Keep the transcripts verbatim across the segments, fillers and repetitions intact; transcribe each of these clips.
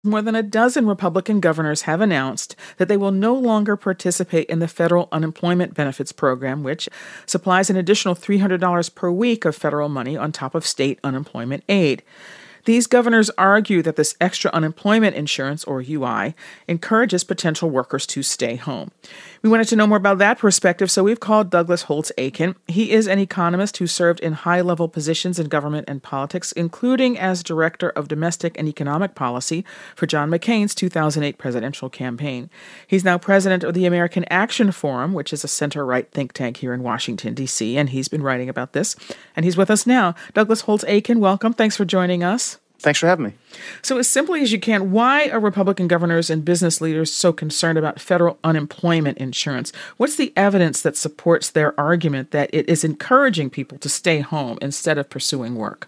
More than a dozen Republican governors have announced that they will no longer participate in the federal unemployment benefits program, which supplies an additional three hundred dollars per week of federal money on top of state unemployment aid. These governors argue that this extra unemployment insurance, or U I, encourages potential workers to stay home. We wanted to know more about that perspective, so we've called Douglas Holtz-Eakin. He is an economist who served in high-level positions in government and politics, including as Director of Domestic and Economic Policy for John McCain's two thousand eight presidential campaign. He's now president of the American Action Forum, which is a center-right think tank here in Washington, D C, and he's been writing about this. And he's with us now. Douglas Holtz-Eakin, welcome. Thanks for joining us. Thanks for having me. So as simply as you can, why are Republican governors and business leaders so concerned about federal unemployment insurance? What's the evidence that supports their argument that it is encouraging people to stay home instead of pursuing work?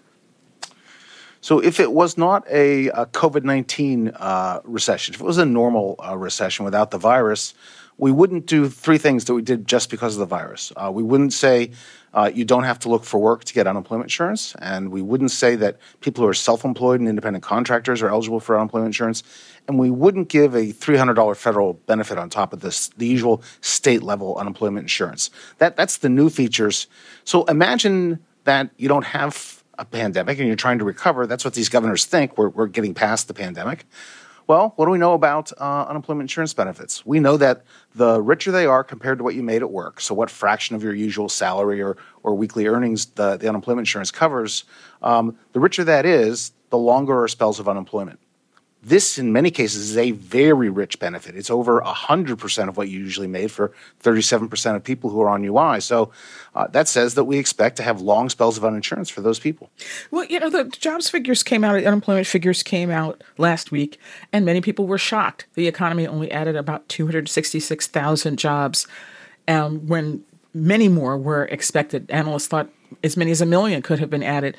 So if it was not a, a COVID nineteen uh, recession, if it was a normal uh, recession without the virus, we wouldn't do three things that we did just because of the virus. Uh, we wouldn't say uh, you don't have to look for work to get unemployment insurance, and we wouldn't say that people who are self-employed and independent contractors are eligible for unemployment insurance, and we wouldn't give a three hundred dollars federal benefit on top of this, the usual state-level unemployment insurance. That That's the new features. So imagine that you don't have a pandemic and you're trying to recover. That's what these governors think. We're, we're getting past the pandemic. Well, what do we know about uh, unemployment insurance benefits? We know that the richer they are compared to what you made at work, so what fraction of your usual salary or, or weekly earnings the, the unemployment insurance covers, um, the richer that is, the longer are spells of unemployment. This, in many cases, is a very rich benefit. It's over one hundred percent of what you usually made for thirty-seven percent of people who are on U I. So uh, that says that we expect to have long spells of uninsurance for those people. Well, you know, the jobs figures came out, unemployment figures came out last week, and many people were shocked. The economy only added about two hundred sixty-six thousand jobs um, when many more were expected. Analysts thought as many as a million could have been added.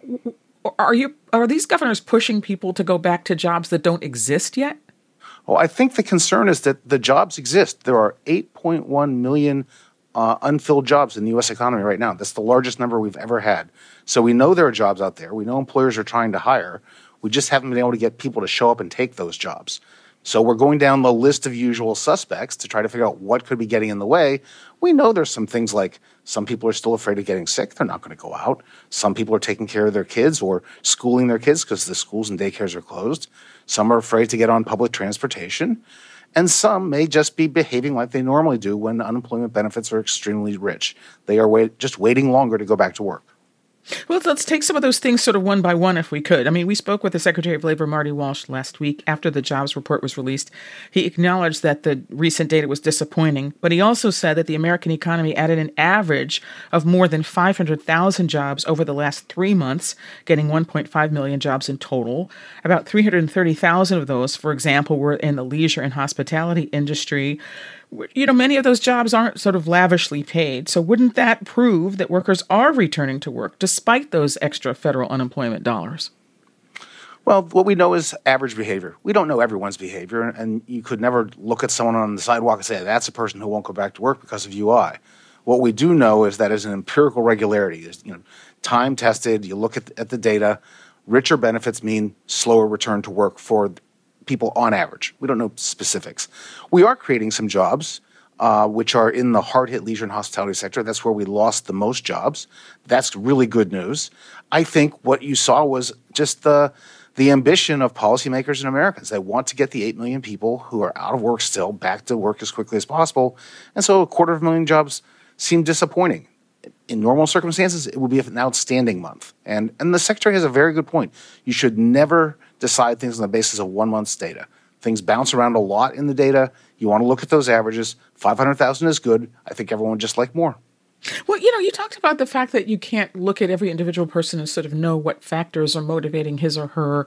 Are you are these governors pushing people to go back to jobs that don't exist yet? Well, I think the concern is that the jobs exist. There are eight point one million uh, unfilled jobs in the U S economy right now. That's the largest number we've ever had. So we know there are jobs out there. We know employers are trying to hire. We just haven't been able to get people to show up and take those jobs. So we're going down the list of usual suspects to try to figure out what could be getting in the way. We know there's some things like some people are still afraid of getting sick. They're not going to go out. Some people are taking care of their kids or schooling their kids because the schools and daycares are closed. Some are afraid to get on public transportation. And some may just be behaving like they normally do when unemployment benefits are extremely rich. They are wait- just waiting longer to go back to work. Well, let's take some of those things sort of one by one if we could. I mean, we spoke with the Secretary of Labor, Marty Walsh, last week after the jobs report was released. He acknowledged that the recent data was disappointing, but he also said that the American economy added an average of more than five hundred thousand jobs over the last three months, getting one point five million jobs in total. About three hundred thirty thousand of those, for example, were in the leisure and hospitality industry. You know, many of those jobs aren't sort of lavishly paid. So wouldn't that prove that workers are returning to work despite those extra federal unemployment dollars? Well, what we know is average behavior. We don't know everyone's behavior, and you could never look at someone on the sidewalk and say, that's a person who won't go back to work because of U I. What we do know is that as an empirical regularity, is, you know, time tested, you look at, at the data, richer benefits mean slower return to work for people on average. We don't know specifics. We are creating some jobs, uh, which are in the hard-hit leisure and hospitality sector. That's where we lost the most jobs. That's really good news. I think what you saw was just the the ambition of policymakers and Americans. They want to get the eight million people who are out of work still back to work as quickly as possible. And so a quarter of a million jobs seem disappointing. In normal circumstances, it would be an outstanding month. And, and the Secretary has a very good point. You should never decide things on the basis of one month's data. Things bounce around a lot in the data. You want to look at those averages. five hundred thousand is good. I think everyone would just like more. Well, you know, you talked about the fact that you can't look at every individual person and sort of know what factors are motivating his or her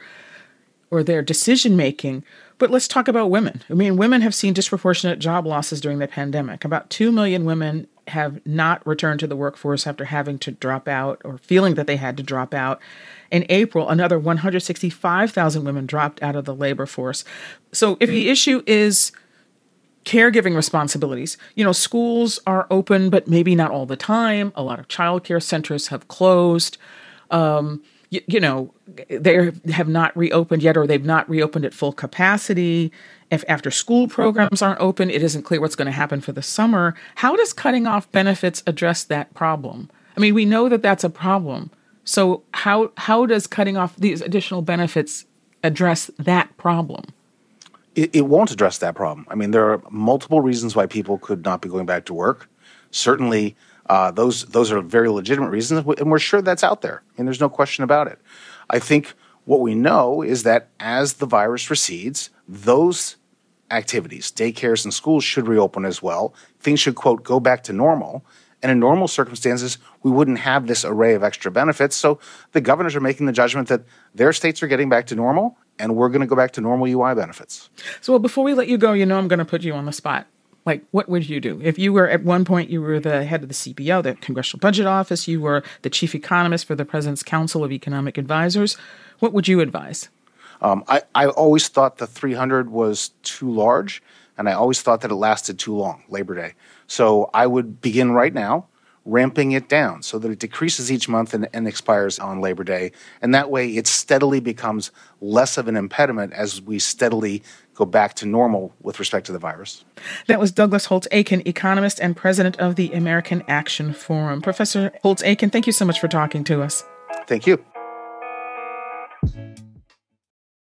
or their decision-making. But let's talk about women. I mean, women have seen disproportionate job losses during the pandemic. About two million women have not returned to the workforce after having to drop out or feeling that they had to drop out. In April, another one hundred sixty-five thousand women dropped out of the labor force. So if the issue is caregiving responsibilities, you know, schools are open, but maybe not all the time. A lot of childcare centers have closed. Um, you, you know, they have not reopened yet, or they've not reopened at full capacity. If after school programs aren't open, it isn't clear what's going to happen for the summer. How does cutting off benefits address that problem? I mean, we know that that's a problem. So how how does cutting off these additional benefits address that problem? It, it won't address that problem. I mean, there are multiple reasons why people could not be going back to work. Certainly, uh, those those are very legitimate reasons, and we're sure that's out there. And there's no question about it. I think what we know is that as the virus recedes, those activities, daycares and schools, should reopen as well. Things should, quote, go back to normal. And in normal circumstances, we wouldn't have this array of extra benefits. So the governors are making the judgment that their states are getting back to normal, and we're going to go back to normal U I benefits. So well, before we let you go, you know I'm going to put you on the spot. Like, what would you do? If you were, at one point, you were the head of the C B O, the Congressional Budget Office, you were the chief economist for the President's Council of Economic Advisors, what would you advise? Um, I, I always thought the three hundred was too large, and I always thought that it lasted too long, Labor Day. So I would begin right now, ramping it down so that it decreases each month and, and expires on Labor Day. And that way it steadily becomes less of an impediment as we steadily go back to normal with respect to the virus. That was Douglas Holtz-Eakin, economist and president of the American Action Forum. Professor Holtz-Eakin, thank you so much for talking to us. Thank you.